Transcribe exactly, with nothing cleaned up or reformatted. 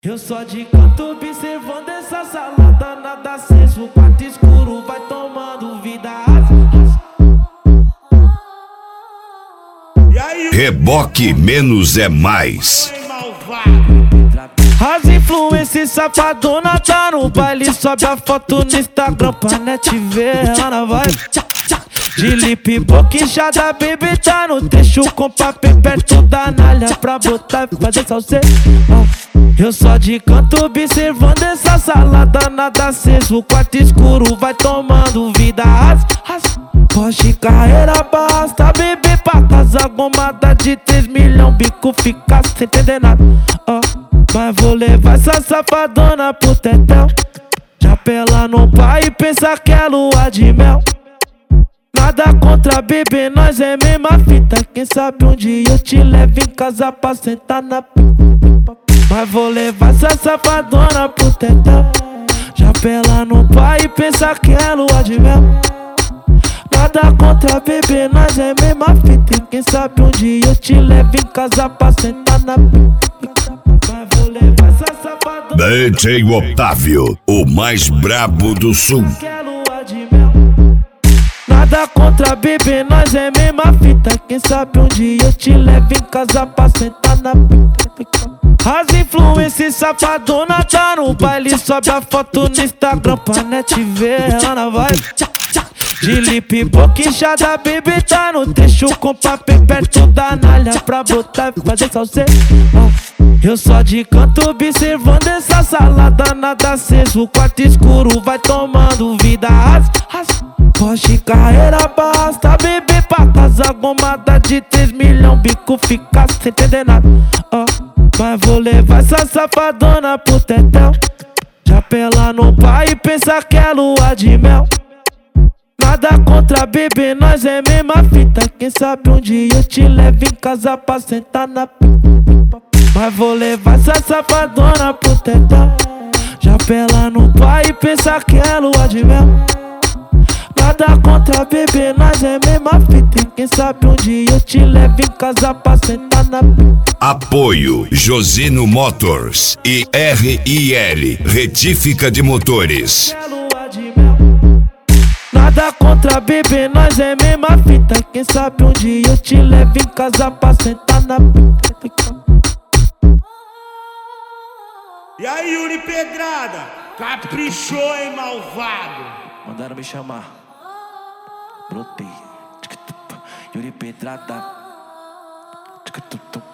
Eu só de canto observando essa salada, nada aceso, quarto escuro, vai tomando vida. Reboque menos é mais. As influências safadona tá no baile, sobe a foto no Instagram pra net ver ela vai. De lip boquinchada, baby tá no trecho com papel perto da nalha pra botar e fazer salseiro. Eu só de canto observando essa salada, nada aceso, quarto escuro, vai tomando vida. As, as, Porsche carreira basta, bebê pra casa, gomada de três milhões, bico fica sem entender nada. Oh, mas vou levar essa safadona pro tetel, chapela no pai e pensa que é lua de mel. Nada contra bebê, nós é mesma fita, quem sabe um dia eu te levo em casa pra sentar na pipa. Mas vou levar essa safadona pro tetel, chapela no pai e pensa que é lua de mel. Nada contra bebê, nós é mesma fita, quem sabe um dia eu te levo em casa pra sentar na pipa. Mas vou levar essa safadona D J Otávio, o mais brabo do sul. Nada contra bebê, nós é mesma fita, quem sabe um dia eu te levo em casa pra sentar na pica. As influências safadona tá no baile, sobe a foto no Instagram pra net ver ela vai. De lip boquinchada, baby tá no trecho com papel perto da nalha pra botar e fazer salseiro. Eu só de canto observando essa salada, nada aceso, quarto escuro, vai tomando vida. As, as, Porsche carreira basta, bebê pra casa, gomada de três milhões, bico fica sem entender nada. Oh, mas vou levar essa safadona pro tetel, chapela no pai e pensa que é lua de mel. Nada contra bebê, nós é mesma fita, quem sabe um dia eu te levo em casa pra sentar na pipa. Mas vou levar essa safadona pro tetel, chapela no pai e pensa que é lua de mel. Nada contra bebê, nós é mesma fita, quem sabe um dia eu te levo em casa pra sentar na pipa. Apoio Josino Motors e R I L Retífica de Motores. Nada contra bebê, nós é mesma fita, quem sabe um dia eu te levo em casa pra sentar na pica. E aí, Yuri Pedrada, caprichou, hein, malvado? Mandaram me chamar, brotei. Yuri Pedrada.